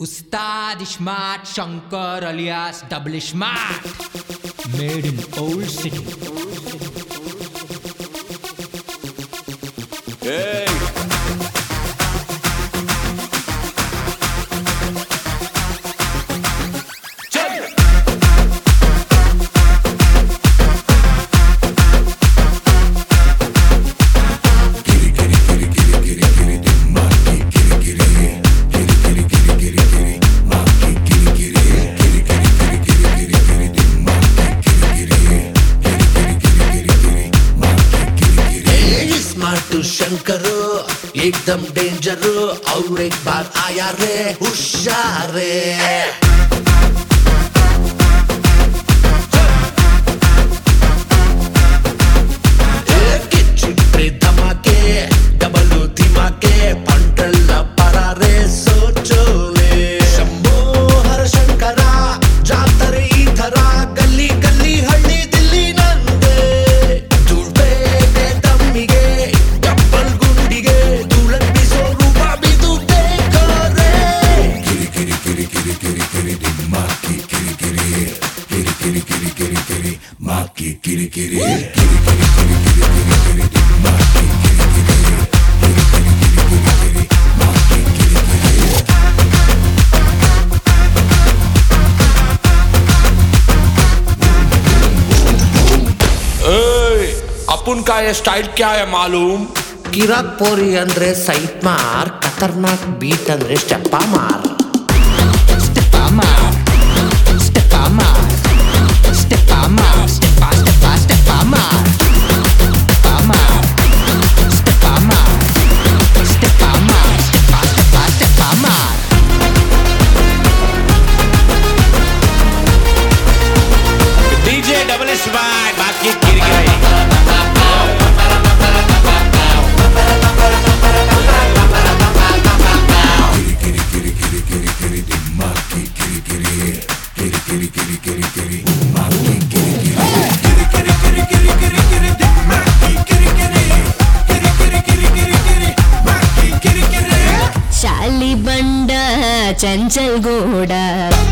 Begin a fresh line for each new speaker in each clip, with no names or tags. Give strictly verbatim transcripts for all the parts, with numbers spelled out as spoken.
Ustad Smart Shankar alias Double Smart, made in Old City.
Hey.
शंकरो एकदम डेंजरो और एक बार आया रे होशियार रे चिपरे धमाके डबल धीमाके पंटल परा रे सोचो रे शंभो हर शंकरा जातरे इधरा गली गली हಳ್ಳಿ दिल्ली नंदे ದುಳ್ಬೇಗೆ ದಮ್ಮಿಗೆ ಡಬ್ಬಲ್ ಗುಂಡಿಗೆ ದುಳಪಿಸೋ ರೂಪ ಬಿದು ಬೇಕರೆ ಕಿರಿ ಕಿರಿ ಕಿರಿ ಕಿರಿ ಕಿರಿ ಕಿರಿ ದಿಮ್ಮಾಕಿ ಕಿರಿ ಕಿರಿ ಕಿರಿ ಕಿರಿ ಕಿರಿ ಕಿರಿ ಕಿರಿ ಮಾಕಿ ಕಿರಿ ಕಿರಿ ಕಿರಿ ಕಿರಿ ಕಿರಿ ಕಿರಿ ಕಿರಿ ಕಿರಿ ದಿಮ್ಮಾಕಿ ಕಿರಿ ಕಿರಿ ಕಿರಿ ಕಿರಿ ಕಿರಿ ಕಿರಿ ಕಿರಿ ಮಾಕಿ ಕಿರಿ ಕಿರಿ
अपन का ये स्टाइल क्या है मालूम?
ಕಿರಾಕ್ ಪೋರಿ ಅಂದ್ರೆ ಸೈಟ್ ಮಾರ್ ಖತರ್ನಾಕ್ ಬೀಟ್ ಅಂದ್ರೆ ಸ್ಟೆಪ್ಪ ಮಾರ್
Steppa mar, steppa mar, steppa mar, steppa steppa steppa mar, steppa mar, steppa mar, steppa mar, steppa steppa steppa mar.
D J Double Smart बाकी गिर गई
शाली बंडा चंचल गोड़ा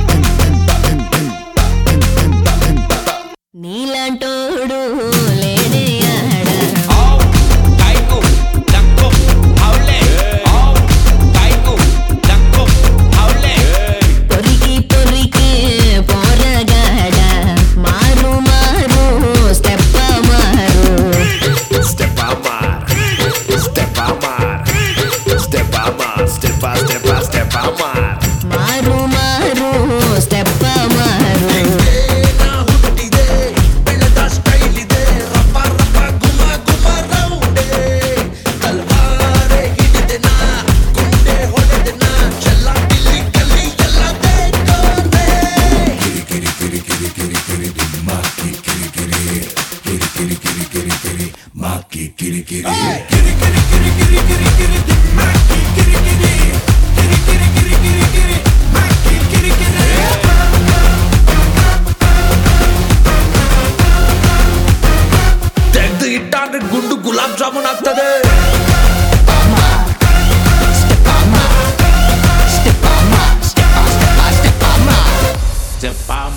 नीलांटोडू लेने आड़ा
काइको लक्को हावले काइको लक्को हावले
పొరికి పొరికి పోరగాడా మారు మారు స్టెప్ప మారు
Step amar Step amar Step amar Step step step amar
మారు మారు స్టెప్ప మారు
ತೆಗ್ದು ಇಟ್ಟಾದ್ರೆ ಗುಂಡು ಗುಲಾಬ್ ಜಾಮೂನ್ ಆಗ್ತದೆ
Steppa mar, steppa mar, steppa steppa steppa mar.
Step